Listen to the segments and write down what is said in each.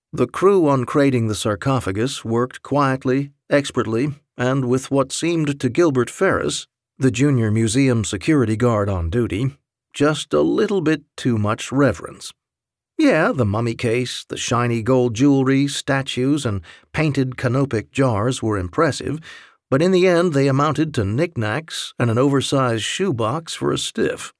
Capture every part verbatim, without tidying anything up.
The crew uncrating the sarcophagus worked quietly, expertly, and with what seemed to Gilbert Ferris, the junior museum security guard on duty, just a little bit too much reverence. Yeah, the mummy case, the shiny gold jewelry, statues, and painted canopic jars were impressive, but in the end they amounted to knickknacks and an oversized shoebox for a stiff.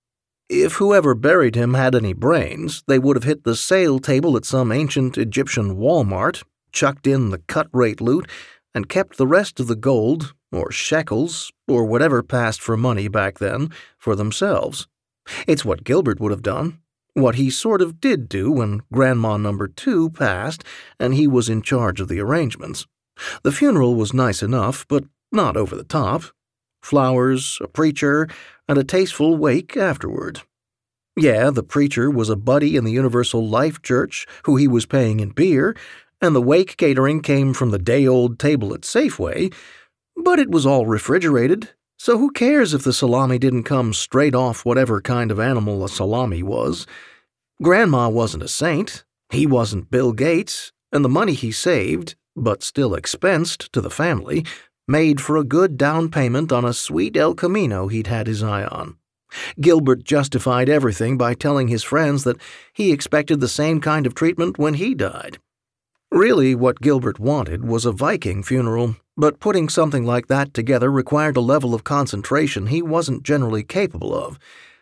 If whoever buried him had any brains, they would have hit the sale table at some ancient Egyptian Walmart, chucked in the cut-rate loot, and kept the rest of the gold, or shekels, or whatever passed for money back then, for themselves. It's what Gilbert would have done, what he sort of did do when Grandma Number Two passed and he was in charge of the arrangements. The funeral was nice enough, but not over the top. Flowers, a preacher, and a tasteful wake afterward. Yeah, the preacher was a buddy in the Universal Life Church who he was paying in beer, and the wake catering came from the day-old table at Safeway, but it was all refrigerated, so who cares if the salami didn't come straight off whatever kind of animal a salami was? Grandma wasn't a saint, he wasn't Bill Gates, and the money he saved, but still expensed to the family, made for a good down payment on a sweet El Camino he'd had his eye on. Gilbert justified everything by telling his friends that he expected the same kind of treatment when he died. Really, what Gilbert wanted was a Viking funeral, but putting something like that together required a level of concentration he wasn't generally capable of.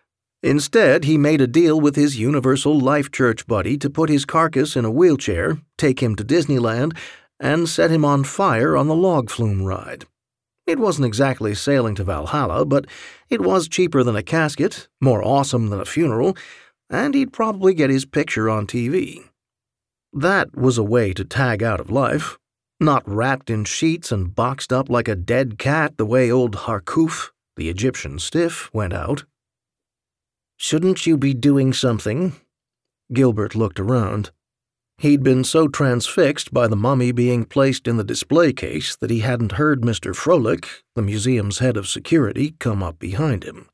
Instead, he made a deal with his Universal Life Church buddy to put his carcass in a wheelchair, take him to Disneyland, and set him on fire on the log flume ride. It wasn't exactly sailing to Valhalla, but it was cheaper than a casket, more awesome than a funeral, and he'd probably get his picture on T V. That was a way to tag out of life, not wrapped in sheets and boxed up like a dead cat the way old Harkuf, the Egyptian stiff, went out. "Shouldn't you be doing something?" Gilbert looked around. He'd been so transfixed by the mummy being placed in the display case that he hadn't heard Mister Froelich, the museum's head of security, come up behind him.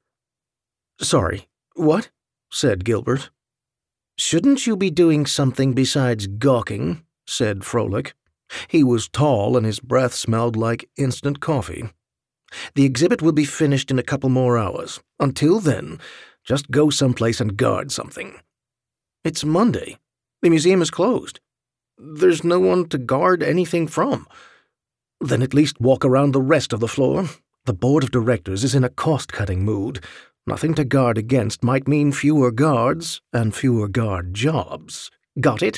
"Sorry, what?" said Gilbert. "Shouldn't you be doing something besides gawking?" said Froelich. He was tall and his breath smelled like instant coffee. "The exhibit will be finished in a couple more hours. Until then, just go someplace and guard something." "It's Monday. The museum is closed. There's no one to guard anything from." "Then at least walk around the rest of the floor. The board of directors is in a cost-cutting mood. Nothing to guard against might mean fewer guards and fewer guard jobs. Got it?"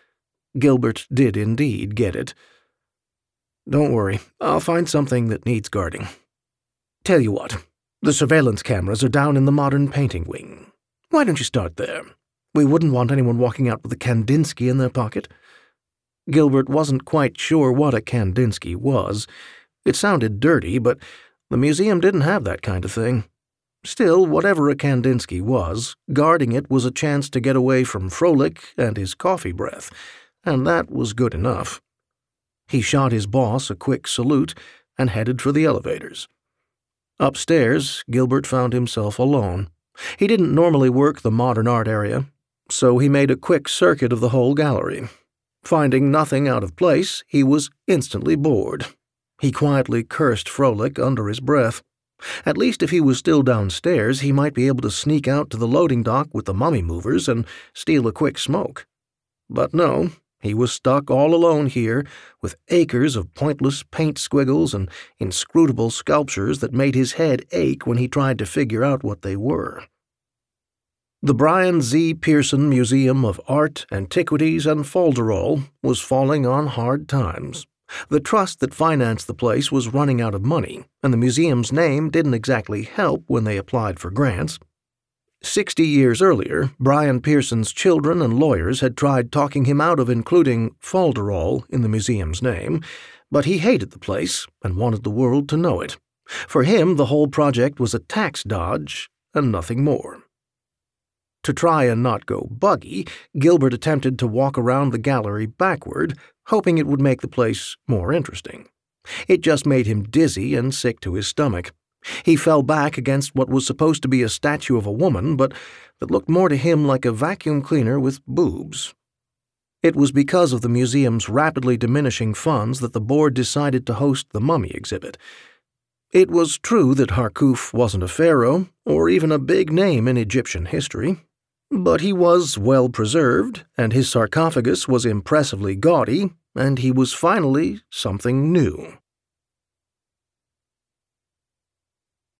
Gilbert did indeed get it. "Don't worry, I'll find something that needs guarding. Tell you what, the surveillance cameras are down in the modern painting wing. Why don't you start there? We wouldn't want anyone walking out with a Kandinsky in their pocket." Gilbert wasn't quite sure what a Kandinsky was. It sounded dirty, but the museum didn't have that kind of thing. Still, whatever a Kandinsky was, guarding it was a chance to get away from Froelich and his coffee breath, and that was good enough. He shot his boss a quick salute and headed for the elevators. Upstairs, Gilbert found himself alone. He didn't normally work the modern art area, so he made a quick circuit of the whole gallery. Finding nothing out of place, he was instantly bored. He quietly cursed Froelich under his breath. At least if he was still downstairs, he might be able to sneak out to the loading dock with the mummy movers and steal a quick smoke. But no, he was stuck all alone here, with acres of pointless paint squiggles and inscrutable sculptures that made his head ache when he tried to figure out what they were. The Brian Z. Pearson Museum of Art, Antiquities, and Folderol was falling on hard times. The trust that financed the place was running out of money, and the museum's name didn't exactly help when they applied for grants. Sixty years earlier, Brian Pearson's children and lawyers had tried talking him out of including Folderol in the museum's name, but he hated the place and wanted the world to know it. For him, the whole project was a tax dodge and nothing more. To try and not go buggy, Gilbert attempted to walk around the gallery backward, hoping it would make the place more interesting. It just made him dizzy and sick to his stomach. He fell back against what was supposed to be a statue of a woman, but that looked more to him like a vacuum cleaner with boobs. It was because of the museum's rapidly diminishing funds that the board decided to host the mummy exhibit. It was true that Harkuf wasn't a pharaoh, or even a big name in Egyptian history, but he was well preserved, and his sarcophagus was impressively gaudy, and he was finally something new.